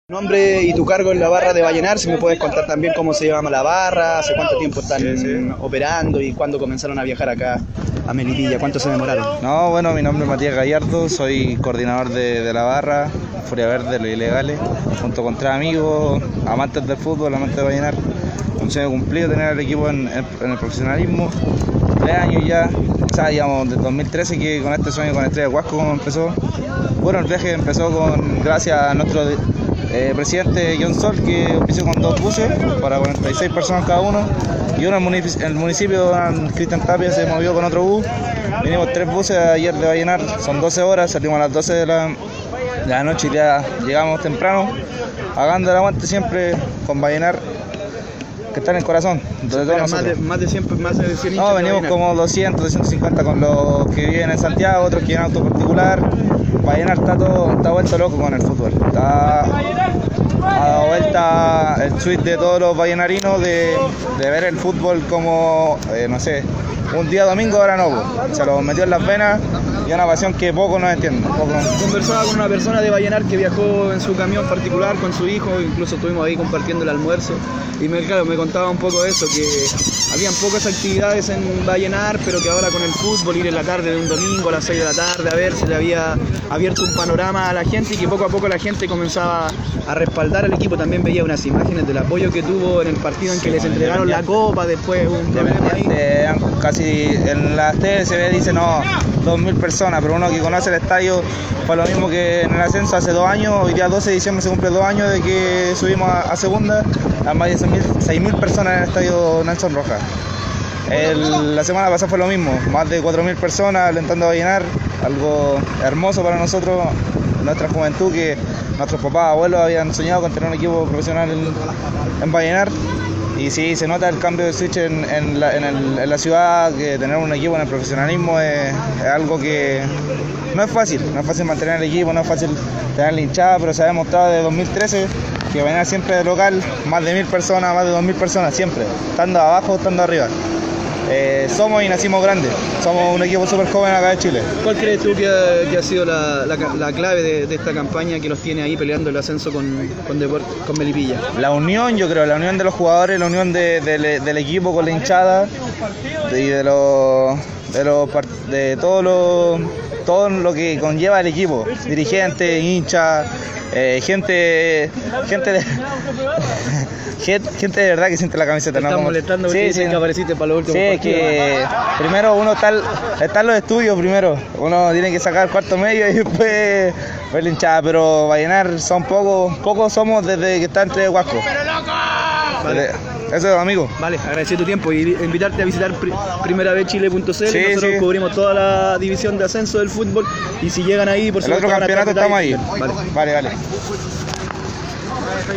Nombre y tu cargo en la barra de Vallenar, si me puedes contar también cómo se llama la barra, hace cuánto tiempo están operando y cuándo comenzaron a viajar acá a Melipilla, cuánto se demoraron. No, bueno, mi nombre es Matías Gallardo, soy coordinador de la barra Furia Verde, Los Ilegales, junto con 3 amigos, amantes del fútbol, amantes de Vallenar. Un sueño cumplido tener el equipo en el profesionalismo, 3 años ya, o sea, digamos, desde 2013 que con este sueño con Estrella de Huasco empezó. Bueno, el viaje empezó gracias a nuestro presidente John Sol, que ofició con 2 buses para 46 personas cada uno, y uno en el municipio, Cristian Tapia, se movió con otro bus. Vinimos 3 buses ayer de Vallenar, son 12 horas, salimos a las 12 de la noche y ya llegamos temprano, pagando el aguante siempre con Vallenar, que está en el corazón de todos nosotros. Más de 100 No, venimos como 200, 250 con los que viven en Santiago, otros que viven en auto particular. Vallenar está vuelto loco con el fútbol. Ha dado vuelta el switch de todos los vallenarinos de ver el fútbol como, no sé, un día domingo, ahora no. Se lo metió en las venas y es una pasión que poco nos entienden. Conversaba con una persona de Vallenar que viajó en su camión particular con su hijo, incluso estuvimos ahí compartiendo el almuerzo, y me contaba un poco eso, que habían pocas actividades en Vallenar, pero que ahora con el fútbol, ir en la tarde de un domingo a las 6 de la tarde a ver, se le había abierto un panorama a la gente y que poco a poco la gente comenzaba a respaldar al equipo. También veía unas imágenes del apoyo que tuvo en el partido en que les entregaron la copa, después un problema ahí. Casi en las tele se ve, dice no, 2.000 personas, pero uno que conoce el estadio fue lo mismo que en el ascenso hace 2 años. Hoy día 12 de diciembre se cumple 2 años de que subimos a segunda, a más de 6.000 personas en el estadio Nelson Rojas. La semana pasada fue lo mismo, más de 4.000 personas alentando a Vallenar, algo hermoso para nosotros, nuestra juventud, que nuestros papás, abuelos habían soñado con tener un equipo profesional en Vallenar. Y sí, se nota el cambio de switch en la ciudad, que tener un equipo en el profesionalismo es algo que no es fácil mantener el equipo, no es fácil tener la hinchada, pero se ha demostrado desde 2013 que Vallenar siempre de local, más de 1.000 personas, más de 2.000 personas, siempre, estando abajo, estando arriba. Somos y nacimos grandes, somos un equipo súper joven acá de Chile. ¿Cuál crees tú que ha sido la clave de esta campaña que los tiene ahí peleando el ascenso con Melipilla? La unión, yo creo, la unión de los jugadores, la unión del equipo con la hinchada y de todo lo que conlleva el equipo, dirigentes, hinchas, gente de verdad que siente la camiseta. Estamos molestando porque dicen que apareciste para los últimos partidos. Sí, que primero uno está en los estudios, primero uno tiene que sacar cuarto medio y después ver la hinchada, pero Vallenar son pocos somos desde que está entre Huasco. Vale. Eso es, amigo. Vale, agradecer tu tiempo y invitarte a visitar primeravechile.cl. Sí, nosotros cubrimos toda la división de ascenso del fútbol, y si llegan ahí, por el otro campeonato estamos ahí. Vale. Vale.